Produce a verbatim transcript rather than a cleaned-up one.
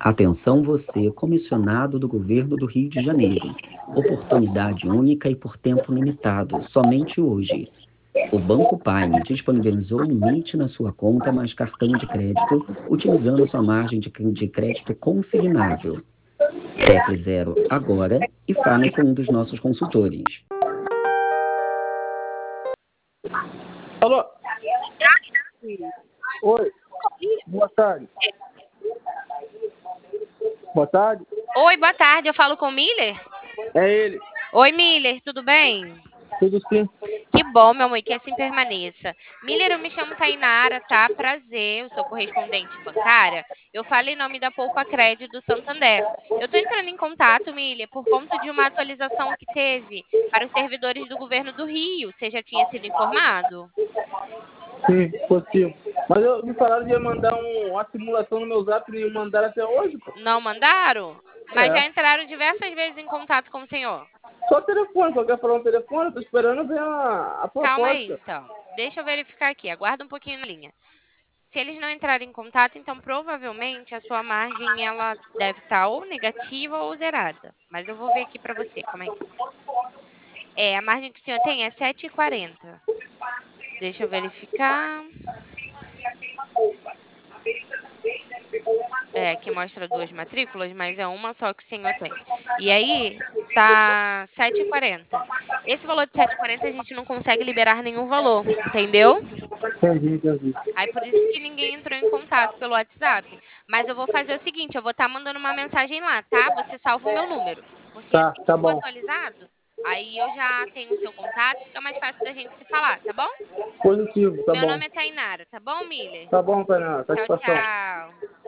Atenção você, comissionado do Governo do Rio de Janeiro. Oportunidade única e por tempo limitado, somente hoje. O Banco Prime disponibilizou limite na sua conta mais cartão de crédito, utilizando sua margem de de crédito consignável. Tecle zero agora e fale com um dos nossos consultores. Alô? Oi, boa tarde. Boa tarde. Oi, boa tarde. Eu falo com o Miller? É ele. Oi, Miller, tudo bem? Tudo sim. Que bom, meu amor, que assim permaneça. Miller, eu me chamo Tainara, tá? Prazer, eu sou correspondente bancária. Eu falo em nome da Poupa Crédito do Santander. Eu tô entrando em contato, Miller, por conta de uma atualização que teve para os servidores do governo do Rio. Você já tinha sido informado? Sim, possível. Mas eu, me falaram de eu mandar um, uma simulação no meu zap e mandaram até hoje, pô. Não mandaram? Mas É. já entraram diversas vezes em contato com o senhor. Só telefone, só quer falar um telefone, eu tô esperando ver a, a Calma aí, proposta. então. Deixa eu verificar aqui. Aguarda um pouquinho na linha. Se eles não entrarem em contato, então provavelmente a sua margem ela deve estar ou negativa ou zerada. Mas eu vou ver aqui para você como é que tá. É, a margem que o senhor tem é sete e quarenta. Deixa eu verificar. É, aqui mostra duas matrículas, mas é uma só que o senhor tem. E aí tá sete e quarenta. Esse valor de sete e quarenta a gente não consegue liberar nenhum valor, entendeu? Entendi, entendi. Aí por isso que ninguém entrou em contato pelo WhatsApp. Mas eu vou fazer o seguinte, eu vou estar mandando uma mensagem lá, tá? Você salva o meu número. Porque Tá, assim que tá for bom. atualizado, aí eu já tenho o seu contato, fica mais fácil da gente se falar, tá bom? Positivo, tá Meu bom. nome é Tainara, tá bom, Miller? Tá bom, Fernanda. Tchau, Satisfação. tchau.